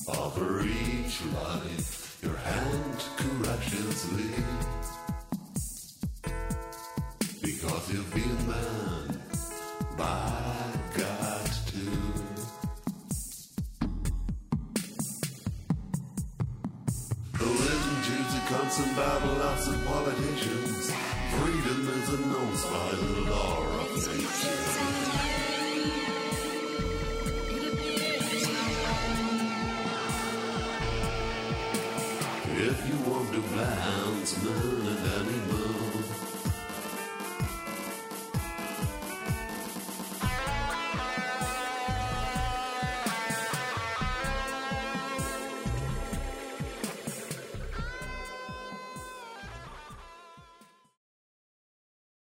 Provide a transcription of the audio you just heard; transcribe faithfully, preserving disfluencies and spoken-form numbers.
Over each life, your hand courageously. Because you've been man by God too. Listen to the constant babble of some politicians. Freedom is announced by the law of nature. If you want to bounce, man, and animal.